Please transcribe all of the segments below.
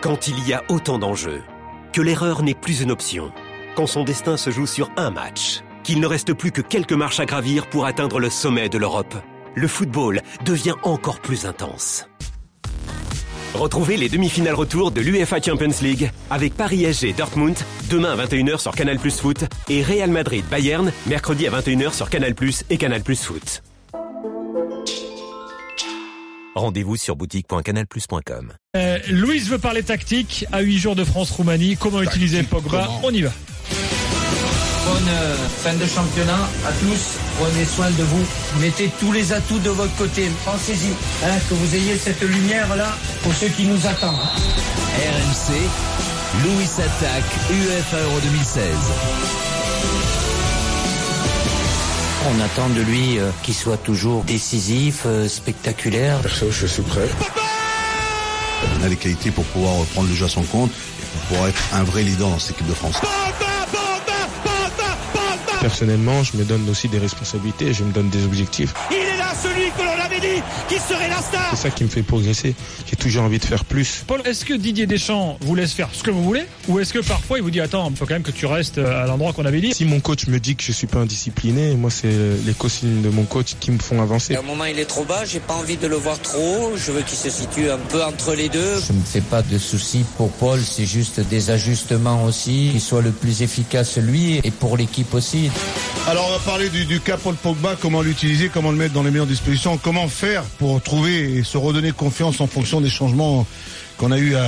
Quand il y a autant d'enjeux, que l'erreur n'est plus une option, quand son destin se joue sur un match, qu'il ne reste plus que quelques marches à gravir pour atteindre le sommet de l'Europe, le football devient encore plus intense. Retrouvez les demi-finales retour de l'UEFA Champions League avec Paris SG Dortmund demain à 21h sur Canal+ Foot et Real Madrid Bayern mercredi à 21h sur Canal+ et Canal+ Foot. Rendez-vous sur boutique.canalplus.com. Louis veut parler tactique à 8 jours de France-Roumanie. Comment utiliser Pogba? On y va. Bonne fin de championnat à tous. Prenez soin de vous. Mettez tous les atouts de votre côté. Pensez-y. Que vous ayez cette lumière-là pour ceux qui nous attendent. RMC, Louis attaque UEFA Euro 2016. On attend de lui qu'il soit toujours décisif, spectaculaire. Perso, je suis prêt. On a les qualités pour pouvoir prendre le jeu à son compte et pour pouvoir être un vrai leader dans cette équipe de France. Personnellement, je me donne aussi des responsabilités, je me donne des objectifs. Il est là, celui que l'on avait dit qui serait la star. C'est ça qui me fait progresser. J'ai toujours envie de faire plus. Paul, est-ce que Didier Deschamps vous laisse faire ce que vous voulez, ou est-ce que parfois il vous dit attends, il faut quand même que tu restes à l'endroit qu'on avait dit? Si mon coach me dit que je suis pas indiscipliné, moi c'est les consignes de mon coach qui me font avancer. À un moment il est trop bas, j'ai pas envie de le voir trop haut, je veux qu'il se situe un peu entre les deux. Je me fais pas de soucis pour Paul, c'est juste des ajustements aussi, qu'il soit le plus efficace lui et pour l'équipe aussi. Alors on va parler du cas Paul Pogba, comment l'utiliser, comment le mettre dans les meilleures dispositions, comment faire pour trouver et se redonner confiance en fonction des changements qu'on a eu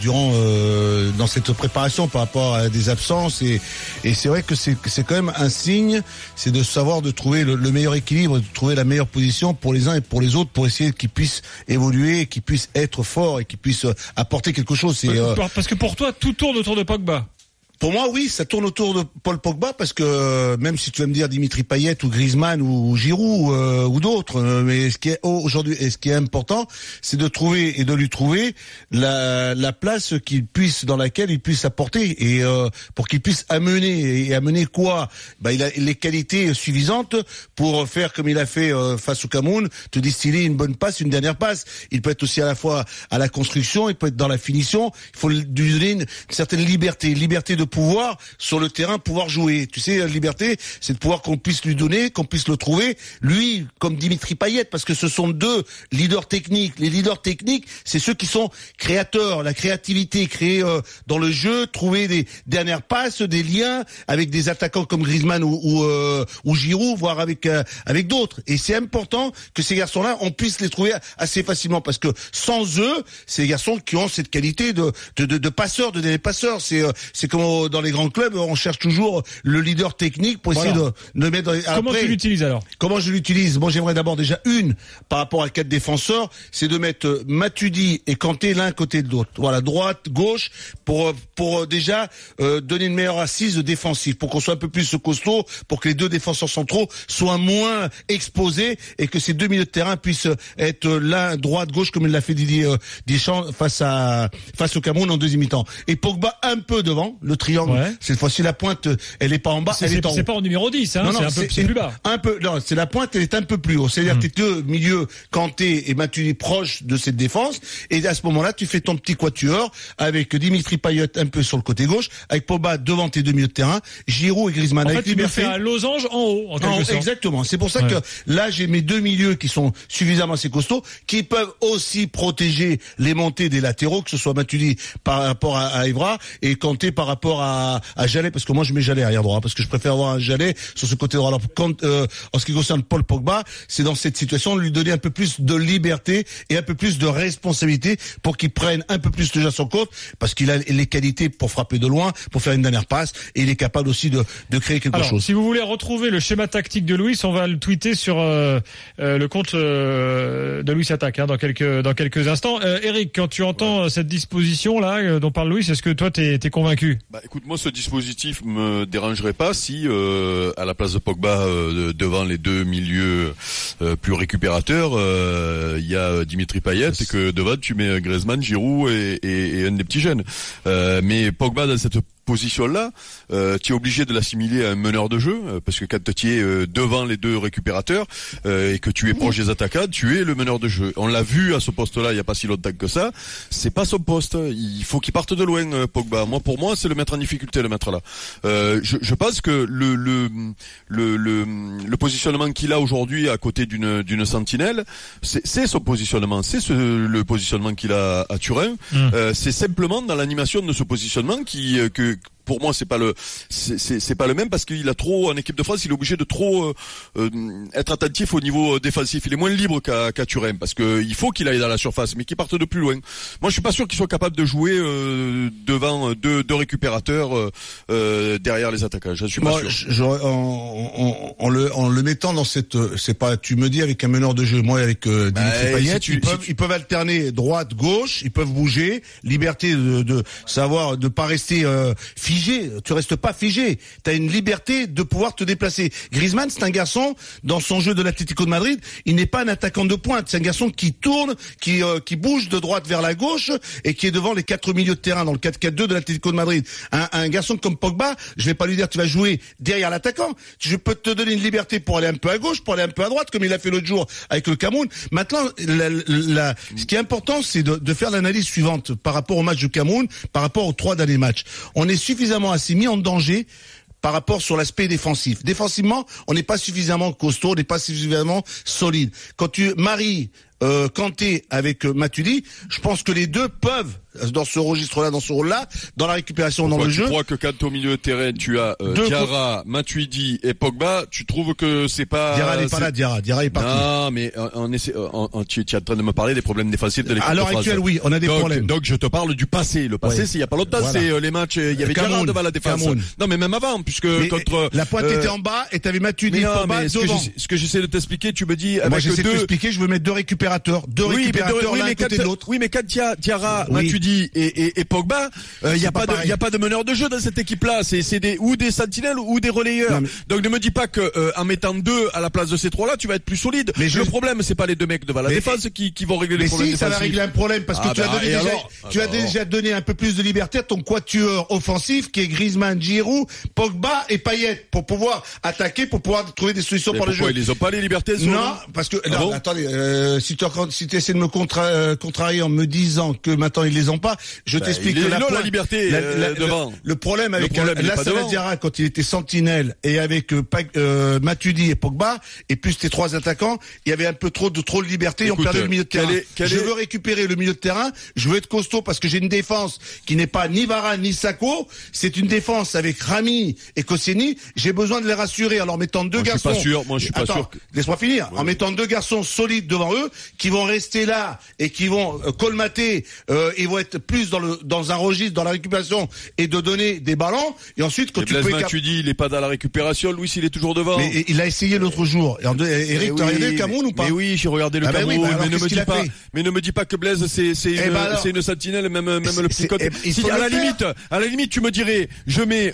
dans cette préparation par rapport à des absences et c'est vrai que c'est quand même un signe, c'est de savoir de trouver le meilleur équilibre, de trouver la meilleure position pour les uns et pour les autres pour essayer qu'ils puissent évoluer, qu'ils puissent être forts et qu'ils puissent apporter quelque chose. Parce que pour toi tout tourne autour de Pogba. Pour moi, oui, ça tourne autour de Paul Pogba parce que même si tu vas me dire Dimitri Payet ou Griezmann ou Giroud ou d'autres, mais ce qui est aujourd'hui et ce qui est important, c'est de trouver et de lui trouver la place dans laquelle il puisse apporter et pour qu'il puisse amener quoi? Il a les qualités suffisantes pour faire comme il a fait face au Cameroun, te distiller une bonne passe, une dernière passe. Il peut être aussi à la fois à la construction, il peut être dans la finition. Il faut lui donner une certaine liberté de pouvoir sur le terrain, pouvoir jouer. Tu sais, la liberté, c'est de pouvoir qu'on puisse lui donner, qu'on puisse le trouver. Lui, comme Dimitri Payet, parce que ce sont deux leaders techniques. Les leaders techniques, c'est ceux qui sont créateurs, la créativité, créer dans le jeu, trouver des dernières passes, des liens avec des attaquants comme Griezmann ou Giroud, voire avec d'autres. Et c'est important que ces garçons-là, on puisse les trouver assez facilement, parce que sans eux, c'est des garçons qui ont cette qualité de passeurs, de passeurs. C'est comme dans les grands clubs, on cherche toujours le leader technique pour essayer de mettre dans les... Comment tu l'utilises alors? Comment je l'utilise? Moi, j'aimerais d'abord déjà par rapport à 4 défenseurs, c'est de mettre Matuidi et Kanté l'un côté de l'autre. Voilà, droite, gauche, pour déjà donner une meilleure assise défensive, pour qu'on soit un peu plus costaud, pour que les deux défenseurs centraux soient moins exposés et que ces deux milieux de terrain puissent être l'un droite, gauche, comme il l'a fait Didier Deschamps face au Cameroun en deuxième mi-temps. Et Pogba un peu devant, le triangle. Ouais. Cette fois-ci, la pointe, elle est pas en bas, elle est en haut. C'est pas en numéro 10, hein. Non, c'est plus bas. Non, c'est la pointe, elle est un peu plus haut. C'est-à-dire que tes deux milieux, Kanté et Matuidi, proches de cette défense. Et à ce moment-là, tu fais ton petit quatuor avec Dimitri Payet un peu sur le côté gauche, avec Pogba devant tes deux milieux de terrain, Giroud et Griezmann. En fait, tu me fais un losange en haut, en quelque sorte. Exactement. C'est pour ça que là, j'ai mes deux milieux qui sont suffisamment assez costauds, qui peuvent aussi protéger les montées des latéraux, que ce soit Matuidi par rapport à Evra et Kanté par rapport à Jallet, parce que moi je mets Jallet arrière droit, parce que je préfère avoir un Jallet sur ce côté droit. Alors en ce qui concerne Paul Pogba, c'est dans cette situation de lui donner un peu plus de liberté et un peu plus de responsabilité pour qu'il prenne un peu plus le jeu à son compte, parce qu'il a les qualités pour frapper de loin, pour faire une dernière passe, et il est capable aussi de créer quelque chose. Si vous voulez retrouver le schéma tactique de Louis, on va le tweeter sur le compte de Louis Attaque dans quelques instants. Eric, quand tu entends cette disposition là dont parle Louis, est-ce que toi t'es convaincu? Écoute, moi ce dispositif me dérangerait pas si à la place de Pogba devant les deux milieux plus récupérateurs, il y a Dimitri Payet et que devant tu mets Griezmann, Giroud et un des petits jeunes. Mais Pogba dans cette position-là, tu es obligé de l'assimiler à un meneur de jeu, parce que quand tu es devant les deux récupérateurs et que tu es proche des attaquants, tu es le meneur de jeu. On l'a vu à ce poste-là il y a pas si longtemps que ça. C'est pas son poste. Il faut qu'il parte de loin, Pogba. Pour moi, c'est le mettre en difficulté, le mettre là. Je pense que le positionnement qu'il a aujourd'hui à côté d'une sentinelle, c'est son positionnement. C'est le positionnement qu'il a à Turin. C'est simplement dans l'animation de ce positionnement que pour moi c'est pas le même, parce qu'il a trop en équipe de France, il est obligé de trop être attentif au niveau défensif. Il est moins libre qu'à Turin, parce que il faut qu'il aille dans la surface, mais qu'il parte de plus loin. Moi je suis pas sûr qu'il soit capable de jouer devant deux récupérateurs derrière les attaquants. Je suis pas sûr. En le mettant dans cette, c'est pas, tu me dis avec un meneur de jeu, moi avec Dimitri Payet, ils peuvent alterner droite gauche, ils peuvent bouger, liberté de savoir, de pas rester figé. Tu restes pas figé. T'as une liberté de pouvoir te déplacer. Griezmann, c'est un garçon, dans son jeu de l'Atlético de Madrid, il n'est pas un attaquant de pointe. C'est un garçon qui tourne, qui bouge de droite vers la gauche et qui est devant les 4 milieux de terrain dans le 4-4-2 de l'Atlético de Madrid. Un garçon comme Pogba, je vais pas lui dire tu vas jouer derrière l'attaquant. Je peux te donner une liberté pour aller un peu à gauche, pour aller un peu à droite, comme il a fait l'autre jour avec le Cameroun. Maintenant, ce qui est important, c'est de faire l'analyse suivante par rapport au match du Cameroun, par rapport aux 3 derniers matchs. On est suffisamment assez mis en danger par rapport sur l'aspect défensif. Défensivement, on n'est pas suffisamment costaud, on n'est pas suffisamment solide. Quand tu maries Kanté avec Matuidi, je pense que les deux peuvent, dans ce registre-là, dans ce rôle-là, dans la récupération, dans le jeu. Tu crois que quand au milieu de terrain, tu as Diarra, Matuidi et Pogba, tu trouves que c'est pas... Diarra n'est pas là, Diarra est parti. Non, mais tu es en train de me parler des problèmes défensifs de l'équipe de France. À l'heure actuelle, oui, on a des problèmes. Donc je te parle du passé. Le passé, c'est il y a pas longtemps, c'est les matchs, il y avait Diarra devant la défense. Non, mais même avant, puisque contre... La pointe était en bas et t'avais Matuidi et Pogba devant. Ce que j'essaie de t'expliquer, tu me dis... Moi, j'essaie de t'expliquer, je veux mettre deux récupérateurs l'un à côté de l'autre. Oui, mais quand il y a Diarra, Matuidi et Pogba, il y a pas de meneur de jeu dans cette équipe-là. C'est des sentinelles ou des relayeurs. Donc ne me dis pas que en mettant 2 à la place de ces 3-là, tu vas être plus solide. Mais le problème, c'est pas les 2 mecs devant la défense qui vont régler les problèmes défensifs. Mais si, ça va régler un problème, parce que tu as déjà donné un peu plus de liberté à ton quatuor offensif qui est Griezmann, Giroud, Pogba et Payet, pour pouvoir attaquer, pour pouvoir trouver des solutions pour le jeu. Ils les ont pas les libertés, non, parce que attendez, si tu essaies de me contrarier en me disant que maintenant ils les ont pas, je t'explique que la liberté devant. Le problème avec Lassana Diarra quand il était sentinelle et avec Matuidi et Pogba et plus tes 3 attaquants, il y avait un peu trop de liberté et on perdait le milieu de terrain. Je veux récupérer le milieu de terrain, je veux être costaud parce que j'ai une défense qui n'est pas ni Varane ni Sakho, c'est une défense avec Rami et Koscielny, j'ai besoin de les rassurer en leur mettant 2 garçons. Je suis pas sûr. Laisse-moi finir. En mettant 2 garçons solides devant eux qui vont rester là et qui vont colmater, ils vont être plus dans un registre, dans la récupération et de donner des ballons. Et ensuite, quand tu dis, il est pas dans la récupération, Louis, il est toujours devant. Mais il a essayé l'autre jour. Eric, t'as regardé le Cameroun ou pas? Mais oui, j'ai regardé le Cameroun, mais ne me dis pas que Blaise, c'est une sentinelle, même le petit côté. À la limite, tu me dirais, je mets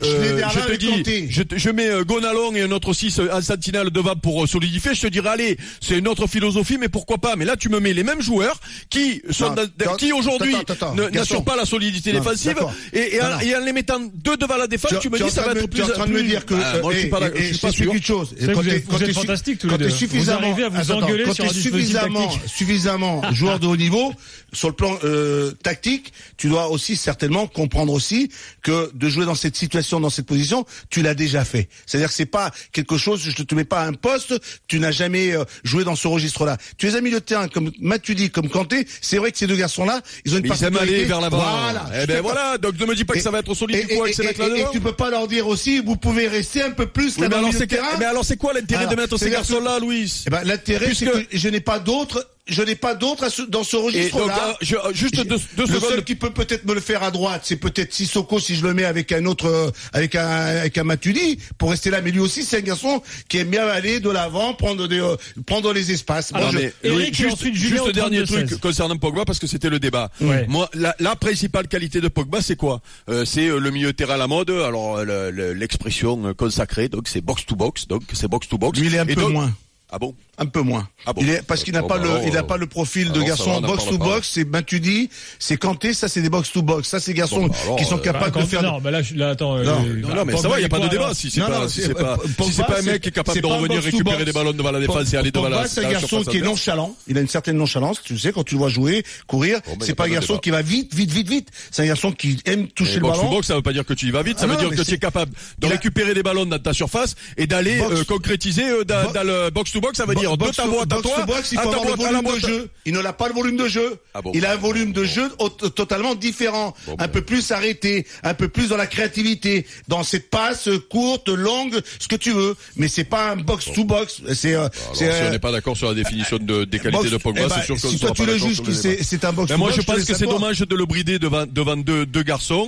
Gonalon et un autre 6 en sentinelle devant pour solidifier, je te dirais, allez, c'est une autre philosophie, mais pourquoi pas? Mais là, tu me mets les mêmes joueurs qui aujourd'hui n'assurent pas la solidité défensive et en les mettant 2 devant la défense, tu me dis ça va être plus... Tu es en train de me dire que... Moi, je suis pas sûr. Vous êtes fantastique tous les deux. Vous arrivez à vous engueuler sur un dispositif tactique. Suffisamment joueur de haut niveau, sur le plan tactique, tu dois aussi certainement comprendre aussi que de jouer dans cette situation, dans cette position, tu l'as déjà fait. C'est-à-dire que c'est pas quelque chose, je te mets pas à un poste, tu n'as jamais joué dans ce registre-là. Tu es un milieu de terrain comme Matuidi, comme Kanté, c'est vrai que ces 2 garçons-là, ils ont une particularité. Ils aiment aller vers l'avant. Voilà. Donc ne me dis pas que ça va être solide du coup avec ces mecs-là devant. Et tu peux pas leur dire aussi, vous pouvez rester un peu plus là dans le milieu de terrain. Mais alors c'est quoi l'intérêt de mettre ces garçons-là, Louis? L'intérêt, c'est que je n'ai pas d'autres dans ce registre-là. Juste 2 secondes. Le seul qui peut peut-être me le faire à droite, c'est peut-être Sissoko si je le mets avec un autre, avec un Matuidi, pour rester là. Mais lui aussi, c'est un garçon qui aime bien aller de l'avant, prendre les espaces. Alors, juste dernier truc concernant Pogba, parce que c'était le débat. Ouais. Moi, la principale qualité de Pogba, c'est quoi? C'est le milieu de terrain à la mode. Alors, l'expression consacrée, donc c'est box to box. Donc, c'est box to box. Lui, il est un peu moins. Ah bon? Un peu moins. Ah bon. Parce qu'il n'a pas le profil de garçon box to box. C'est Matuidi, c'est Kanté, ça c'est des box to box. Ça c'est des garçons qui sont capables de faire. Non, mais là attends. Non, mais ça va, il y a pas de débat. Si c'est pas un mec qui est capable de revenir récupérer des ballons devant la défense et aller devant la. C'est un garçon qui est nonchalant. Il a une certaine nonchalance. Tu sais, quand tu le vois jouer, courir, c'est pas un garçon qui va vite. C'est un garçon qui aime toucher le ballon. Box to box, ça veut pas dire que tu y vas vite. Ça veut dire que tu es capable de récupérer des ballons dans ta surface et d'aller concrétiser dans le box to box. Ça veut dire de ta boîte à toi, il faut avoir le volume de jeu. Il n'a pas le volume de jeu. Il a un volume de jeu totalement différent. Un peu plus arrêté, un peu plus dans la créativité, dans cette passe courte, longue, ce que tu veux. Mais c'est pas un box to box. Si on n'est pas d'accord sur la définition des qualités de Pogba, c'est sûr que si toi tu le juges que c'est un box to box. Moi je pense que c'est dommage de le brider devant deux garçons,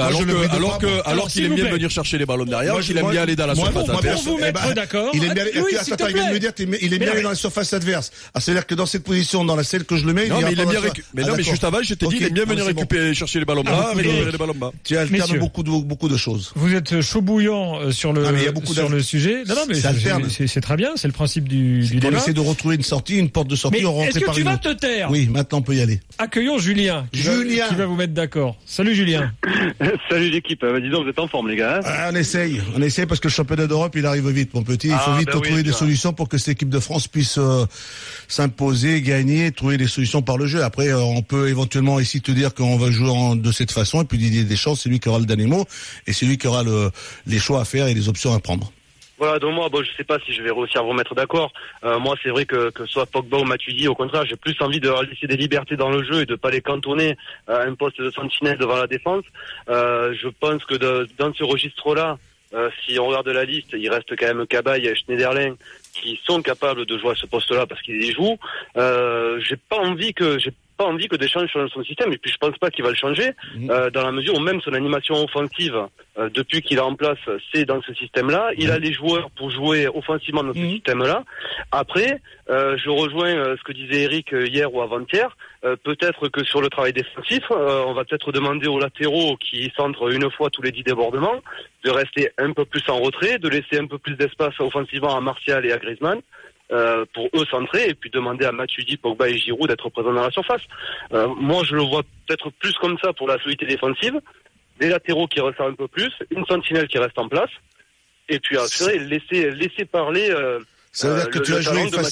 alors qu'il aime bien venir chercher les ballons derrière, qu'il aime bien aller dans la surface adverse. Pour vous mettre d'accord. Il aime bien. Attends, il vient de me dire, il aime bien aller dans la surface adverse. C'est-à-dire que dans cette position, dans celle que je le mets, mais juste avant, je t'ai dit, il aime bien venir récupérer, chercher les ballons bas, récupérer les ballons bas. Tu alternes beaucoup de choses. Vous êtes chaud bouillant sur le sujet. Non, mais c'est très bien, c'est le principe du débat. On essaie de retrouver une sortie, une porte de sortie, on rentre par une autre. Est-ce que tu vas te taire? Oui, maintenant on peut y aller. Accueillons Julien. Qui va vous mettre d'accord. Salut Julien. Salut l'équipe. Dis donc, vous êtes en forme les gars. On essaye parce que le championnat d'Europe il arrive vite mon petit. Il faut vite trouver des solutions pour que cette équipe de France puisse s'imposer, gagner, trouver des solutions par le jeu. Après on peut éventuellement ici te dire qu'on va jouer de cette façon et puis Didier Deschamps c'est lui qui aura le dernier mot et c'est lui qui aura les choix à faire et les options à prendre. Voilà, donc moi, je sais pas si je vais réussir à vous mettre d'accord. Moi, c'est vrai que soit Pogba ou Matuidi, au contraire, j'ai plus envie de leur laisser des libertés dans le jeu et de pas les cantonner à un poste de sentinelle devant la défense. Je pense que dans ce registre-là, si on regarde la liste, il reste quand même Cabaye et Schneiderlin qui sont capables de jouer à ce poste-là parce qu'ils y jouent. J'ai pas envie que Deschamps change son système et puis je pense pas qu'il va le changer dans la mesure où même son animation offensive depuis qu'il est en place c'est dans ce système-là. Il a les joueurs pour jouer offensivement dans ce système-là. Après, je rejoins ce que disait Eric hier ou avant-hier. Peut-être que sur le travail défensif, on va peut-être demander aux latéraux qui centrent une fois tous les 10 débordements de rester un peu plus en retrait, de laisser un peu plus d'espace offensivement à Martial et à Griezmann. Pour eux centrer et puis demander à Matuidi, Pogba et Giroud d'être présents dans la surface. Moi je le vois peut-être plus comme ça pour la solidité défensive, des latéraux qui resserrent un peu plus, une sentinelle qui reste en place et puis après laisser parler ça veut dire que tu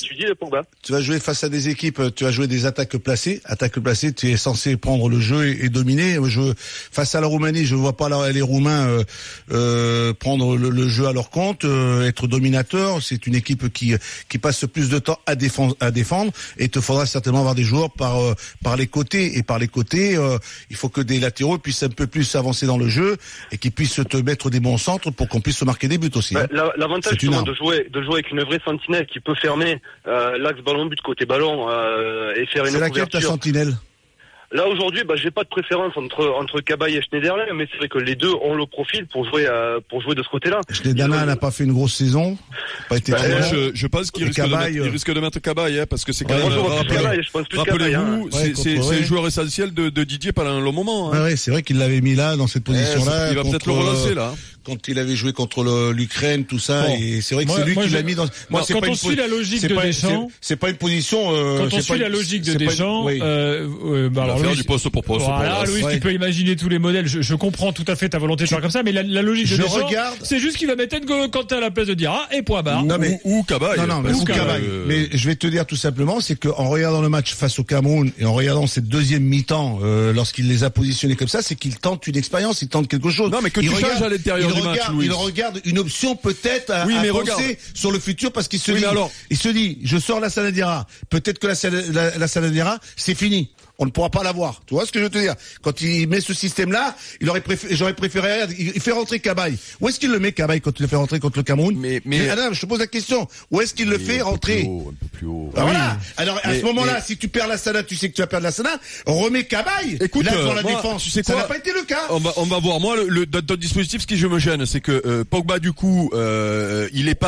vas jouer face à des équipes, tu vas jouer des attaques placées, tu es censé prendre le jeu et dominer. Face à la Roumanie, je vois pas les Roumains prendre le jeu à leur compte, être dominateur. C'est une équipe qui passe plus de temps à défendre et il te faudra certainement avoir des joueurs par les côtés et par les côtés, il faut que des latéraux puissent un peu plus avancer dans le jeu et qu'ils puissent te mettre des bons centres pour qu'on puisse se marquer des buts aussi. L'avantage justement de jouer avec une vraie sentinelle qui peut fermer l'axe ballon-but côté ballon et faire une couverture. C'est laquelle ta sentinelle? Là aujourd'hui, j'ai pas de préférence entre Cabaye et Schneiderlin, mais c'est vrai que les deux ont le profil pour jouer de ce côté-là. Schneiderlin n'a pas fait une grosse saison, pas été je pense qu'il risque de mettre Cabaye, parce que c'est quand même. Rappelez-vous, c'est le joueur essentiel de Didier pendant un long moment. Ouais, c'est vrai qu'il l'avait mis là dans cette position-là. Il va peut-être le relancer là. Quand il avait joué contre l'Ukraine, tout ça, et c'est vrai que c'est lui qui l'a mis dans. Moi, quand on suit la logique de Deschamps, c'est pas une position. Quand on suit la logique de Deschamps, alors faire du poste pour poste. Voilà, Louis, tu peux imaginer tous les modèles. Je comprends tout à fait ta volonté de faire comme ça, mais la logique de Deschamps, c'est juste qu'il va mettre N'Golo Kanté à la place de Diarra et point barre. Ou Cabaye. Ou Cabaye. Mais je vais te dire tout simplement, c'est qu'en regardant le match face au Cameroun et en regardant cette deuxième mi-temps, lorsqu'il les a positionnés comme ça, c'est qu'il tente une expérience, il tente quelque chose. Non, mais que tu changes à l'intérieur du match, Louis. Il regarde une option peut-être à penser sur le futur parce qu'il se dit, je sors la Diarra. Peut-être que la Diarra, c'est fini. On ne pourra pas l'avoir. Tu vois ce que je veux te dire? Quand il met ce système-là, j'aurais préféré, il fait rentrer Cabaye. Où est-ce qu'il le met, Cabaye, quand il le fait rentrer contre le Cameroun? Mais Adam, je te pose la question. Où est-ce qu'il le fait rentrer? Un peu plus haut. Voilà. Alors, à ce moment-là, si tu perds la Sana, tu sais que tu vas perdre la Sana, remets Cabaye. Écoute, là, pour la défense. Tu sais quoi? Ça n'a pas été le cas. On va voir. Moi, dans ton dispositif, ce qui me gêne, c'est que, Pogba, du coup, il est pas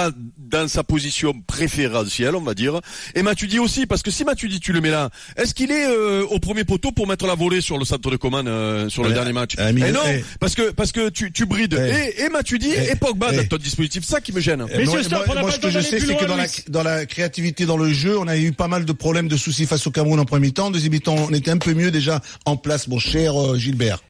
dans sa position préférentielle, on va dire. Et Matuidi aussi, parce que si Matuidi tu le mets là, est-ce qu'il est au premier poteau pour mettre la volée sur le centre de commande sur le dernier match? Et non, parce que tu brides et Matuidi et Pogba dans ton dispositif, ça qui me gêne. Mais moi, ce que je sais, c'est que dans la créativité dans le jeu, on a eu pas mal de problèmes de soucis face au Cameroun en premier mi-temps. Deuxième mi-temps, on était un peu mieux déjà en place, mon cher Gilbert.